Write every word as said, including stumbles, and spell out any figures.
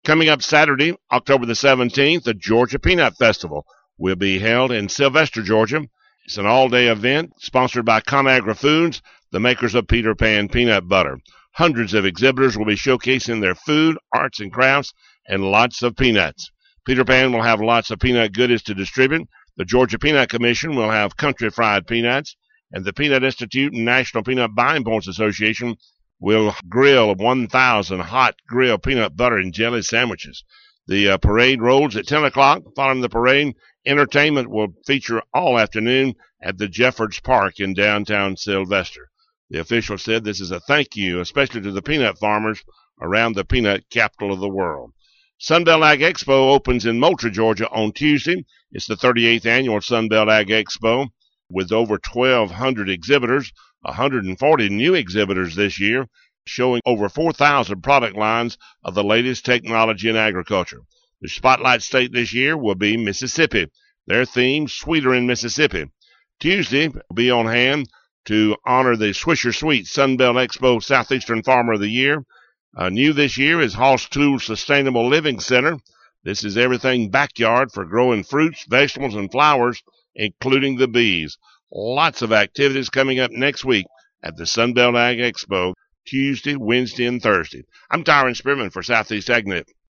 Coming up Saturday, October the seventeenth, the Georgia Peanut Festival will be held in Sylvester, Georgia. It's an all-day event sponsored by ConAgra Foods, the makers of Peter Pan peanut butter. Hundreds of exhibitors will be showcasing their food, arts, and crafts, and lots of peanuts. Peter Pan will have lots of peanut goodies to distribute. The Georgia Peanut Commission will have country fried peanuts, and the Peanut Institute and National Peanut Buying Points Association will grill one thousand hot grilled peanut butter and jelly sandwiches. The uh, parade rolls at ten o'clock. Following the parade, entertainment will feature all afternoon at the Jeffords Park in downtown Sylvester. The official said this is a thank you, especially to the peanut farmers around the peanut capital of the world. Sunbelt Ag Expo opens in Moultrie, Georgia on Tuesday. It's the thirty-eighth annual Sunbelt Ag Expo with over twelve hundred exhibitors, one hundred forty new exhibitors this year, showing over four thousand product lines of the latest technology in agriculture. The spotlight state this year will be Mississippi. Their theme, Sweeter in Mississippi. Tuesday will be on hand to honor the Swisher Sweet Sunbelt Expo Southeastern Farmer of the Year. Uh, new this year is Hoss Tools Sustainable Living Center. This is everything backyard for growing fruits, vegetables, and flowers, including the bees. Lots of activities coming up next week at the Sunbelt Ag Expo, Tuesday, Wednesday, and Thursday. I'm Tyron Spearman for Southeast AgNet.